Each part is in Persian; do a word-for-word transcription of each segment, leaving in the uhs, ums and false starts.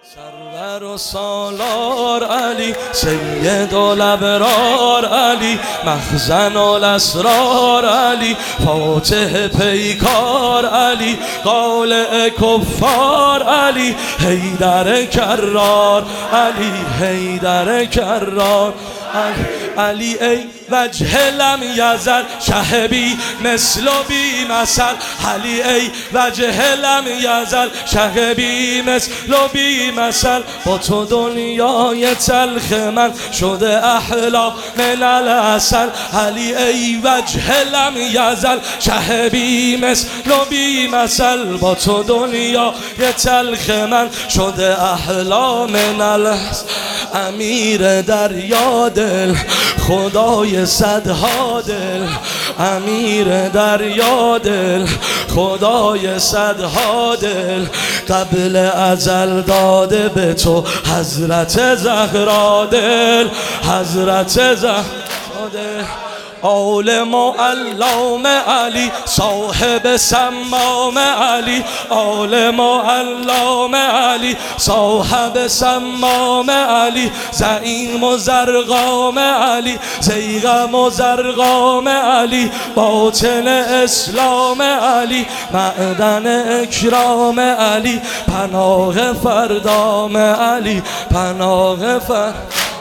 سرور و سالار علی، سید الابرار علی، مخزن الاسرار علی، فاتح پیکار علی، قالع کفار علی، حیدر کرار علی، حیدر کرار علی. علی ای وجه لم یزل شهبی مثل و بی مثل، علی ای وجه لم یزل شهبی مثل و بی مثل، با تو دنیای تلخ من شده احلا من العسل. علی ای وجه لم یزل شهبی مثل و بی مثل، با تو دنیای تلخ من شده احلا من العسل. امیر دریا دل، خدای صدها دل، امیر دریا دل، خدای صدها دل، قبل ازل داده به تو حضرت زهرا دل، حضرت زهرا دل. آل معلم علی، صاحب سمام علی، آل معلم علی، صاحب سمام علی، زعیم و زرقام علی، زیغم و زرقام علی، باطن اسلام علی، معدن اکرام علی، پناه فردام علی، پناه فرد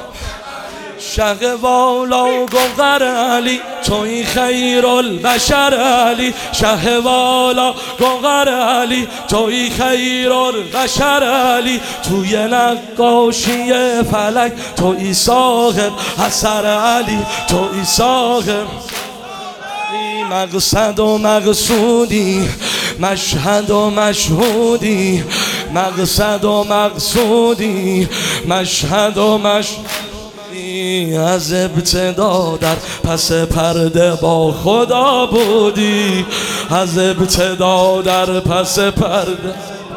شق والا گوهر علی، توی خیر البشر علی، شه والا گوهر علی، توی خیر البشر علی، توی نقاشی فلک توی صاحب اثر علی، توی صاحب مقصد و مقصودی، مشهد و مشهودی، مقصد و مقصودی، مشهد و مشهودی. از ابتدا در پس پرده با خدا بودی، از ابتدا در پس پرده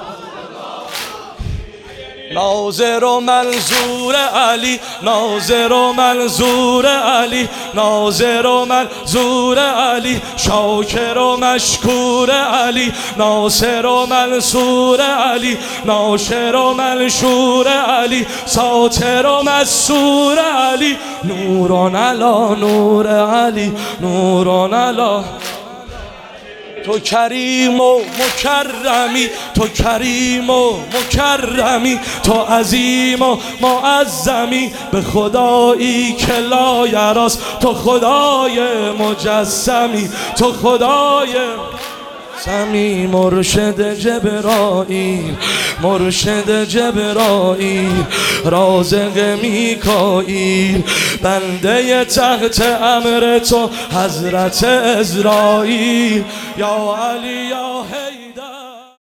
ناظر و منظور علی، ناظر و منظور علی، ناظر و منظور علی، شاکر و مشکور علی، ناصر و منصور علی، ناشر و منشور علی، ساتر و مسور علی، نور علی نور علی، نور علی. تو کریم و مکرمی، تو کریم و مکرمی، تو عظیم و معظمی، به خدایی که لا یراست، تو خدای مجسمی، تو خدای سمی. مرشد جبرائیل، مرشد جبرائیل، رازق میکائیل، بنده تحت امر تو حضرت عزرائیل. یا علی یا حی